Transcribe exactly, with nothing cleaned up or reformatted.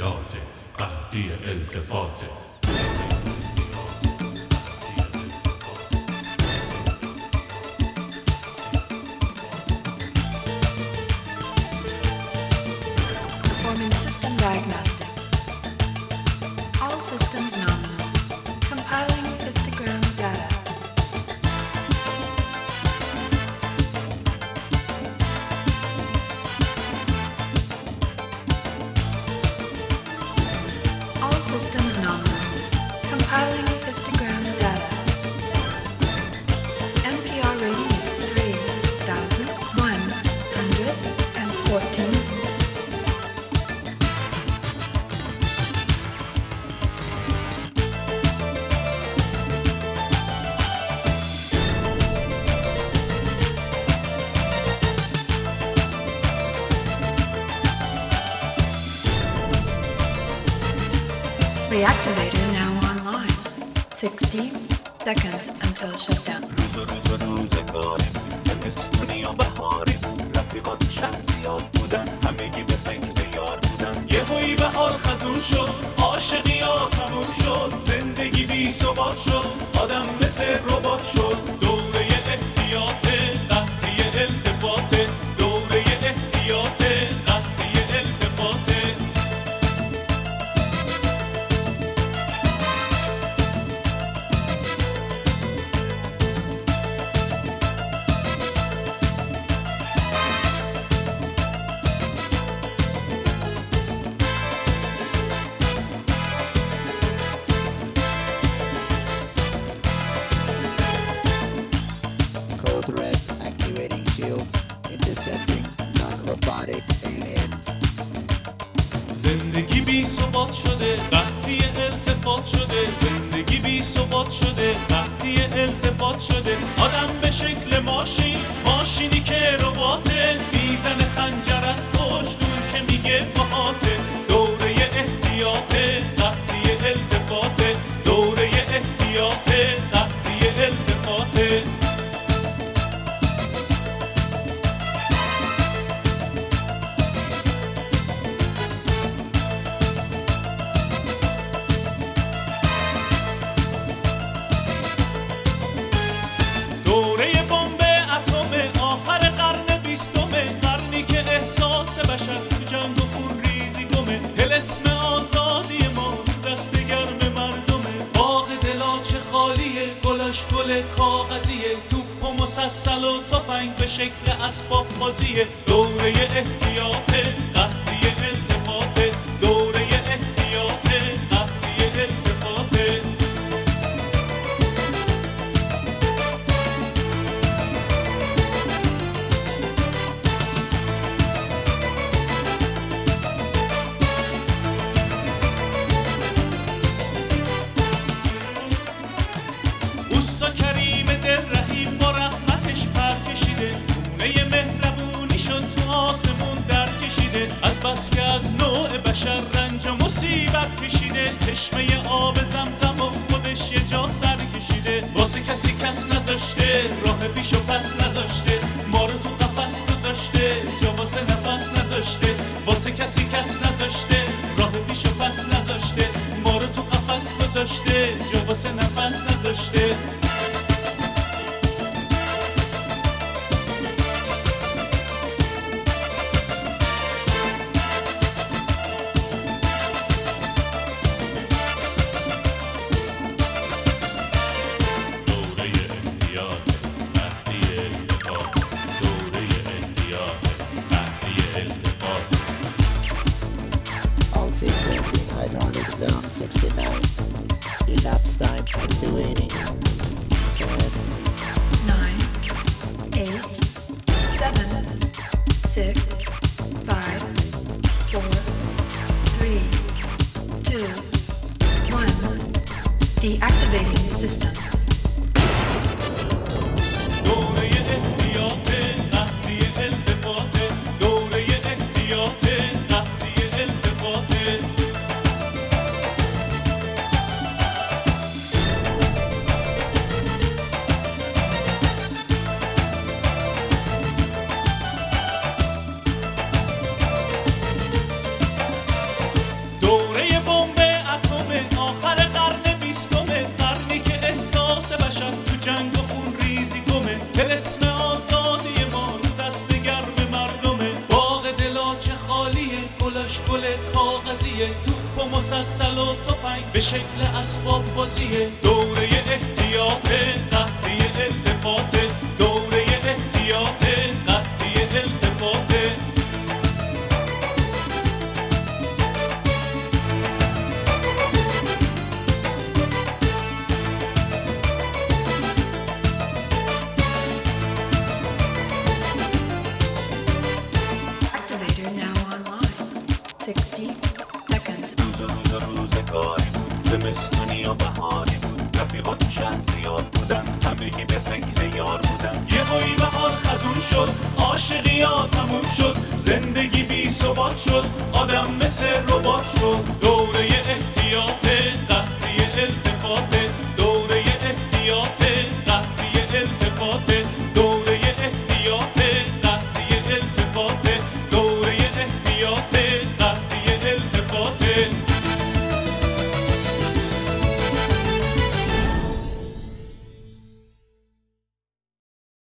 احتیاط قحطی التفات. Performing system diagnostics. All systems nominal. Compiling histogram data. All systems nominal. Compiling histogram data. N P R rating is three thousand one hundred fourteen. Reactivator now online. sixty seconds until shutdown. روز و روز و روزگاریم زمستونی و بهاریم رفیقات شهر زیاد بودن همگی به فکر یار بودن یهویی بهار خزون شد عاشقی‌ها تموم شد زندگی بی ثبات شد آدم مثل ربات شد دوره احتیاط قحطی التفات دوره احتیاط قحطی التفات. Code red, activating shields, intercepting non-robotic aliens. زندگی بی ثبات شده قحطی التفات شده زندگی بی ثبات شده قحطی التفات شده آدم به شکل ماشین ماشینی که رباته میزنه خنجر از پشت دور که میگه باهاته دوره احتیاط قحطی التفاته دوره احتیاط قحطی التفاته. دوره بمب اتم آخر قرن بیستمه قرنی که احساس بشر تو جنگ و خون ریزی گمه طلسم آزادی ما دست گرم مردمه باغ دلاچه خالیه گلش گل کاغذیه توپ و مسلسل و تفنگ به شکل اسباب بازیه دوره احتیاط قحطی التفات دوره احتیاط قحطی التفات. اوستا کریم دل رحیم با رحمتش پر کشیده خونه مهربونی شد تو آسمون در کشیده از بس که از نوع بشر رنج و مصیبت کشیده چشمه آب زمزم و خودش یه جا سر کشیده واسه کسی کس نذاشته راه پیش و پس نذاشته ما رو تو قفس گذاشته جا واسه نفس نذاشته واسه کسی کس نذاشته راه پیش و پس نذاشته ما رو تو قفس گذاشته جا واسه نفس نذاشته. All systems in hydraulic zone sixty-nine. Elapsed time activating. Ten, Nine, eight, seven, six, five, four, three, two, one. Deactivating system. دوره احتیاط قحطی التفات دوره احتیاط قحطی التفات. طلسم آزادی ما رو دست گرم مردمه. باغ دلا چه خالیه، گلش گل کاغذیه، توپ و مسلسل و تفنگ به شکل اسباب بازیه. دوره احتیاط قحطی التفات، دوره احتیاط قحطی التفات. Activator now online. sixty seconds. روز روز روزگاری بود، زمستونی و بهاری بود، رفیقات چند زیاد بودن، همگی به فکر یار بودن. یه هایی بهار خزون شد، عاشقی ها تموم شد، زندگی بی ثبات شد، آدم مثل ربات شد. دوره احتیاط